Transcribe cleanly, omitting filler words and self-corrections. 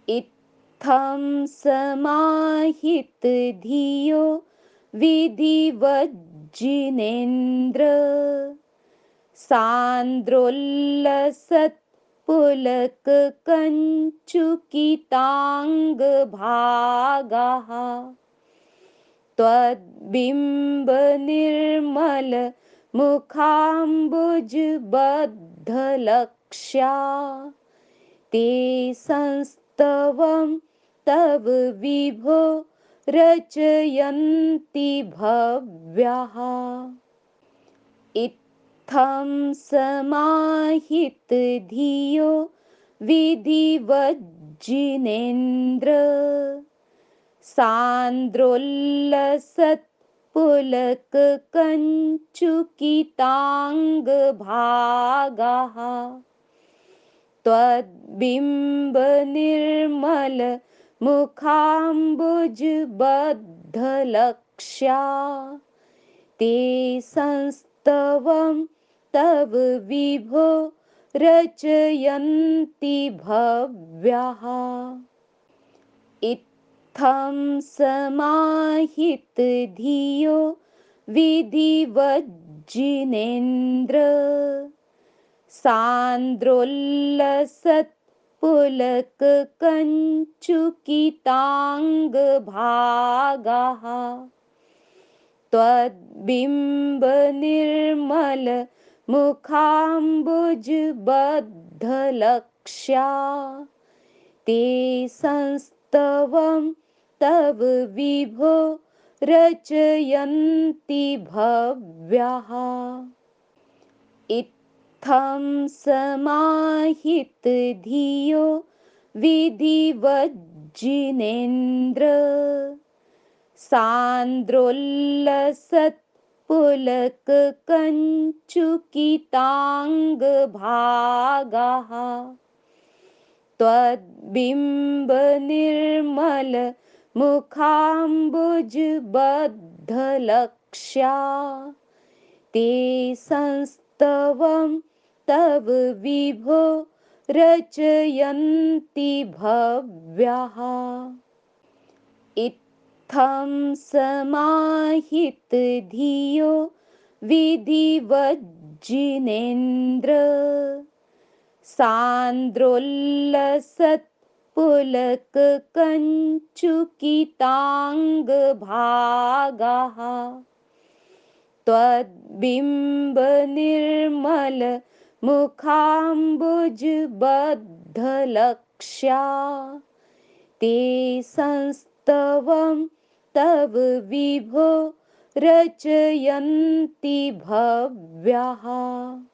इत्थं समाहितधियो विधिवज्जिनेन्द्र सान्द्रोल्लसत्पुलककञ्चुकिताङ्गभागाः त्वद्बिम्बनिर्मलमुखाम्बुजबद्धलक्ष्या ते संस्तवं तव विभो रचयन्ति भव्याः। इत्थं समाहितधियो विधिवज्जिनेन्द्र सान्द्रोल्लसत्पुलककञ्चुकिताङ्गभागाः त्वद्बिम्बनिर्मलमुखाम्बुजबद्धलक्ष्या ते संस्तवं तव विभो रचयन्ति भव्याः। इत्थं समाहितधियो विधिवज्जिनेन्द्र सान्द्रोल्लसत्पुलककञ्चुकिताङ्गभागाः त्वद्बिम्बनिर्मलमुखाम्बुजबद्धलक्ष्या ते संस्तवं तव विभो रचयन्ति भव्याः। इत्थं समाहितधियो विधिवज्जिनेन्द्र सान्द्रोल्लसत्पुलककञ्चुकिताङ्गभागाः त्वद्बिम्बनिर्मलमुखाम्बुजबद्धलक्ष्या ते संस्तवं तव विभो रचयन्ति भव्याः। इत्थं समाहितधियो विधिवज्जिनेन्द्र सान्द्रोल्लसत्पुलककञ्चुकिताङ्गभागाः त्वद्बिम्बनिर्मलमुखाम्बुजबद्धलक्ष्या ते संस्तवं तव विभो रचयन्ति भव्याः।